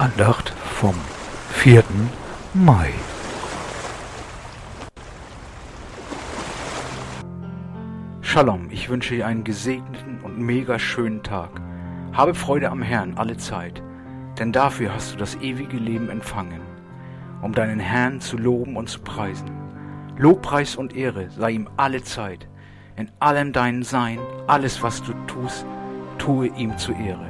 Andacht vom 4. Mai. Shalom, ich wünsche dir einen gesegneten und mega schönen Tag. Habe Freude am Herrn alle Zeit, denn dafür hast du das ewige Leben empfangen, um deinen Herrn zu loben und zu preisen. Lobpreis und Ehre sei ihm alle Zeit, in allem dein Sein, alles was du tust, tue ihm zur Ehre.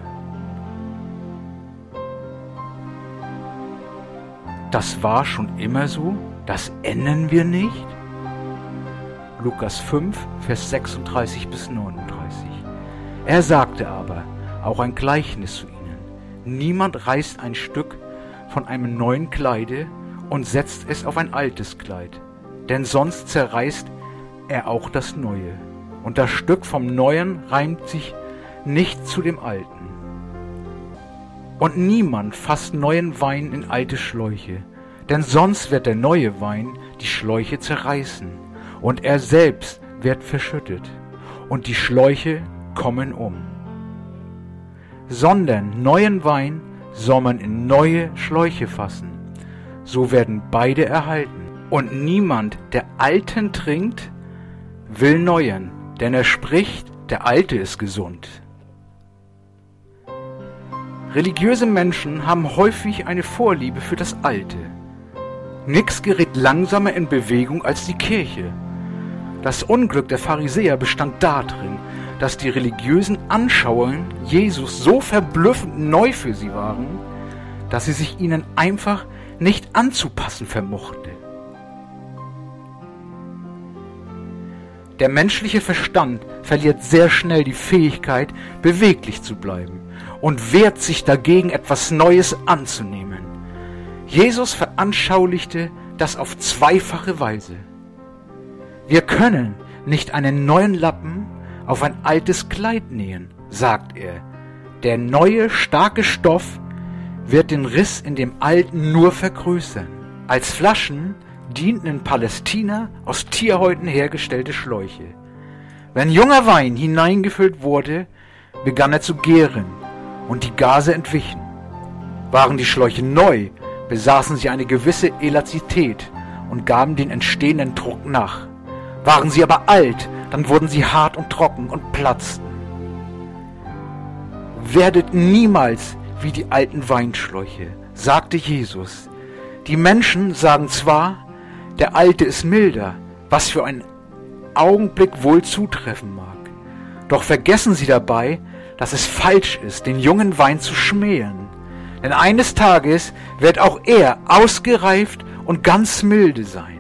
Das war schon immer so, das ändern wir nicht. Lukas 5, Vers 36 bis 39. Er sagte aber, auch ein Gleichnis zu ihnen: Niemand reißt ein Stück von einem neuen Kleide und setzt es auf ein altes Kleid, denn sonst zerreißt er auch das Neue. Und das Stück vom Neuen reimt sich nicht zu dem Alten. Und niemand fasst neuen Wein in alte Schläuche, denn sonst wird der neue Wein die Schläuche zerreißen, und er selbst wird verschüttet, und die Schläuche kommen um. Sondern neuen Wein soll man in neue Schläuche fassen, so werden beide erhalten. Und niemand, der alten trinkt, will neuen, denn er spricht, der alte ist gesund. Religiöse Menschen haben häufig eine Vorliebe für das Alte. Nix gerät langsamer in Bewegung als die Kirche. Das Unglück der Pharisäer bestand darin, dass die religiösen Anschauungen Jesus so verblüffend neu für sie waren, dass sie sich ihnen einfach nicht anzupassen vermochte. Der menschliche Verstand verliert sehr schnell die Fähigkeit, beweglich zu bleiben und wehrt sich dagegen, etwas Neues anzunehmen. Jesus veranschaulichte das auf zweifache Weise. Wir können nicht einen neuen Lappen auf ein altes Kleid nähen, sagt er. Der neue, starke Stoff wird den Riss in dem alten nur vergrößern. Als Flaschen dienten in Palästina aus Tierhäuten hergestellte Schläuche. Wenn junger Wein hineingefüllt wurde, begann er zu gären und die Gase entwichen. Waren die Schläuche neu, besaßen sie eine gewisse Elastizität und gaben den entstehenden Druck nach. Waren sie aber alt, dann wurden sie hart und trocken und platzten. Werdet niemals wie die alten Weinschläuche, sagte Jesus. Die Menschen sagen zwar, der Alte ist milder, was für einen Augenblick wohl zutreffen mag. Doch vergessen sie dabei, dass es falsch ist, den jungen Wein zu schmähen. Denn eines Tages wird auch er ausgereift und ganz milde sein.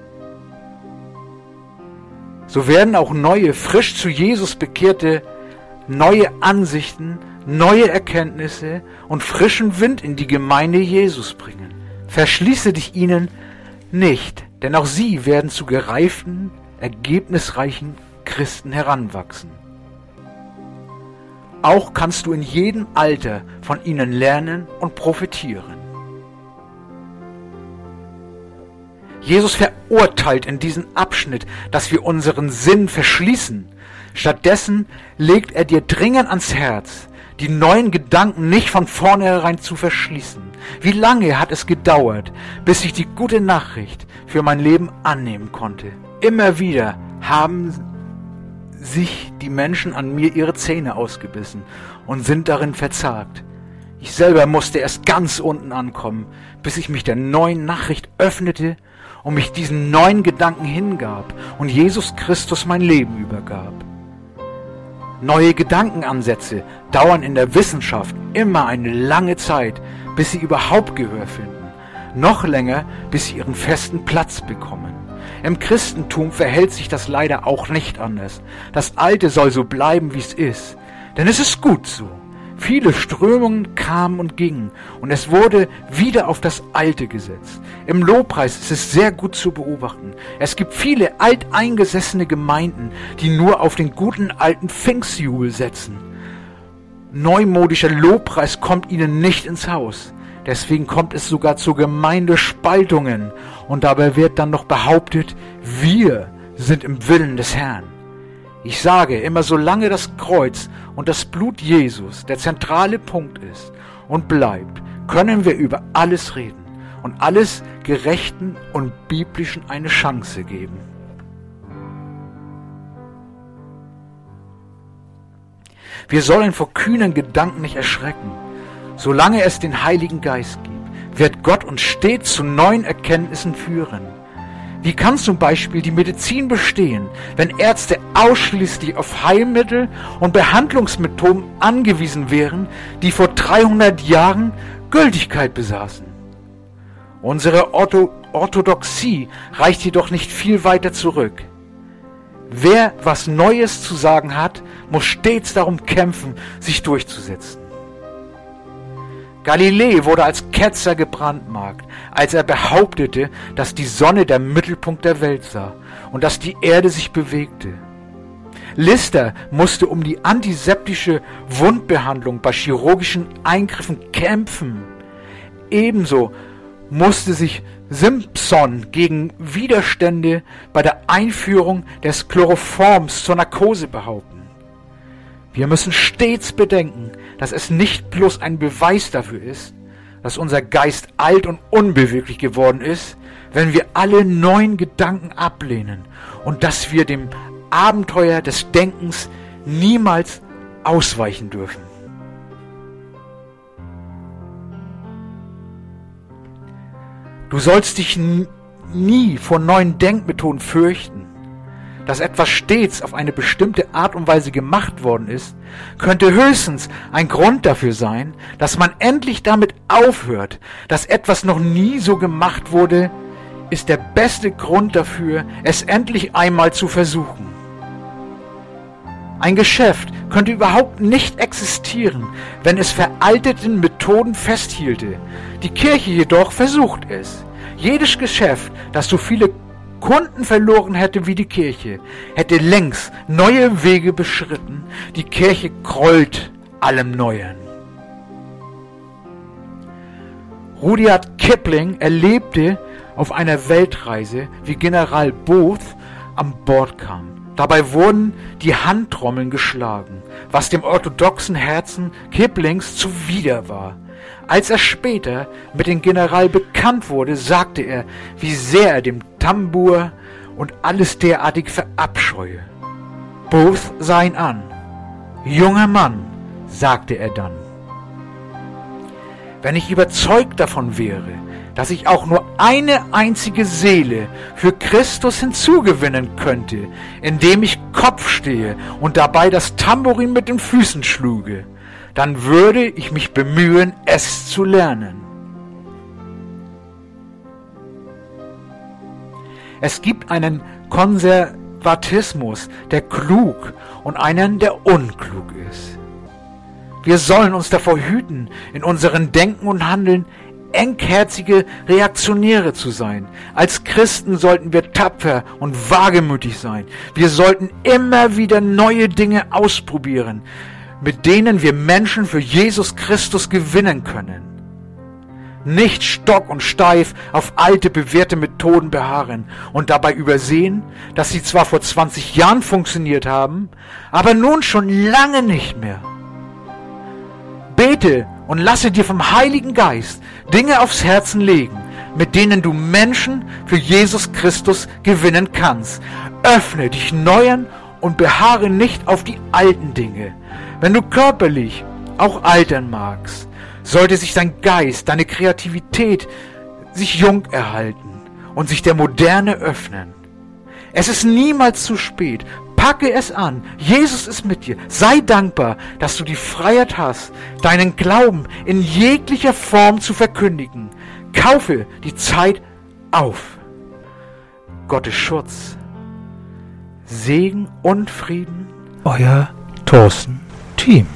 So werden auch neue, frisch zu Jesus bekehrte, neue Ansichten, neue Erkenntnisse und frischen Wind in die Gemeinde Jesus bringen. Verschließe dich ihnen nicht, denn auch sie werden zu gereiften, ergebnisreichen Christen heranwachsen. Auch kannst du in jedem Alter von ihnen lernen und profitieren. Jesus verurteilt in diesem Abschnitt, dass wir unseren Sinn verschließen. Stattdessen legt er dir dringend ans Herz, die neuen Gedanken nicht von vornherein zu verschließen. Wie lange hat es gedauert, bis ich die gute Nachricht für mein Leben annehmen konnte? Immer wieder haben sich die Menschen an mir ihre Zähne ausgebissen und sind darin verzagt. Ich selber musste erst ganz unten ankommen, bis ich mich der neuen Nachricht öffnete und mich diesen neuen Gedanken hingab und Jesus Christus mein Leben übergab. Neue Gedankenansätze dauern in der Wissenschaft immer eine lange Zeit, bis sie überhaupt Gehör finden. Noch länger, bis sie ihren festen Platz bekommen. Im Christentum verhält sich das leider auch nicht anders. Das Alte soll so bleiben, wie es ist. Denn es ist gut so. Viele Strömungen kamen und gingen und es wurde wieder auf das Alte gesetzt. Im Lobpreis ist es sehr gut zu beobachten. Es gibt viele alteingesessene Gemeinden, die nur auf den guten alten Pfingstjubel setzen. Neumodischer Lobpreis kommt ihnen nicht ins Haus. Deswegen kommt es sogar zu Gemeindespaltungen und dabei wird dann noch behauptet, wir sind im Willen des Herrn. Ich sage immer, solange das Kreuz und das Blut Jesus der zentrale Punkt ist und bleibt, können wir über alles reden und alles Gerechten und Biblischen eine Chance geben. Wir sollen vor kühnen Gedanken nicht erschrecken. Solange es den Heiligen Geist gibt, wird Gott uns stets zu neuen Erkenntnissen führen. Wie kann zum Beispiel die Medizin bestehen, wenn Ärzte ausschließlich auf Heilmittel und Behandlungsmethoden angewiesen wären, die vor 300 Jahren Gültigkeit besaßen? Unsere Orthodoxie reicht jedoch nicht viel weiter zurück. Wer was Neues zu sagen hat, muss stets darum kämpfen, sich durchzusetzen. Galilei wurde als Ketzer gebrandmarkt, als er behauptete, dass die Sonne der Mittelpunkt der Welt sei und dass die Erde sich bewegte. Lister musste um die antiseptische Wundbehandlung bei chirurgischen Eingriffen kämpfen. Ebenso musste sich Simpson gegen Widerstände bei der Einführung des Chloroforms zur Narkose behaupten. Wir müssen stets bedenken, dass es nicht bloß ein Beweis dafür ist, dass unser Geist alt und unbeweglich geworden ist, wenn wir alle neuen Gedanken ablehnen und dass wir dem Abenteuer des Denkens niemals ausweichen dürfen. Du sollst dich nie vor neuen Denkmethoden fürchten. Dass etwas stets auf eine bestimmte Art und Weise gemacht worden ist, könnte höchstens ein Grund dafür sein, dass man endlich damit aufhört. Dass etwas noch nie so gemacht wurde, ist der beste Grund dafür, es endlich einmal zu versuchen. Ein Geschäft könnte überhaupt nicht existieren, wenn es veralteten Methoden festhielte. Die Kirche jedoch versucht es. Jedes Geschäft, das so viele Kunden verloren hätte wie die Kirche, hätte längst neue Wege beschritten. Die Kirche grollt allem Neuen. Rudyard Kipling erlebte auf einer Weltreise, wie General Booth an Bord kam. Dabei wurden die Handtrommeln geschlagen, was dem orthodoxen Herzen Kiplings zuwider war. Als er später mit dem General bekannt wurde, sagte er, wie sehr er dem Tambour und alles derartig verabscheue. Booth sah ihn an. »Junger Mann«, sagte er dann, »wenn ich überzeugt davon wäre, dass ich auch nur eine einzige Seele für Christus hinzugewinnen könnte, indem ich Kopf stehe und dabei das Tambourin mit den Füßen schlüge, dann würde ich mich bemühen, es zu lernen.« Es gibt einen Konservatismus, der klug, und einen, der unklug ist. Wir sollen uns davor hüten, in unserem Denken und Handeln engherzige Reaktionäre zu sein. Als Christen sollten wir tapfer und wagemütig sein. Wir sollten immer wieder neue Dinge ausprobieren, mit denen wir Menschen für Jesus Christus gewinnen können. Nicht stock und steif auf alte, bewährte Methoden beharren und dabei übersehen, dass sie zwar vor 20 Jahren funktioniert haben, aber nun schon lange nicht mehr. Bete und lasse dir vom Heiligen Geist Dinge aufs Herzen legen, mit denen du Menschen für Jesus Christus gewinnen kannst. Öffne dich Neuen und beharre nicht auf die alten Dinge. Wenn du körperlich auch altern magst, sollte sich dein Geist, deine Kreativität sich jung erhalten und sich der Moderne öffnen. Es ist niemals zu spät. Packe es an. Jesus ist mit dir. Sei dankbar, dass du die Freiheit hast, deinen Glauben in jeglicher Form zu verkündigen. Kaufe die Zeit auf. Gottes Schutz, Segen und Frieden. Euer Thorsten Thiem.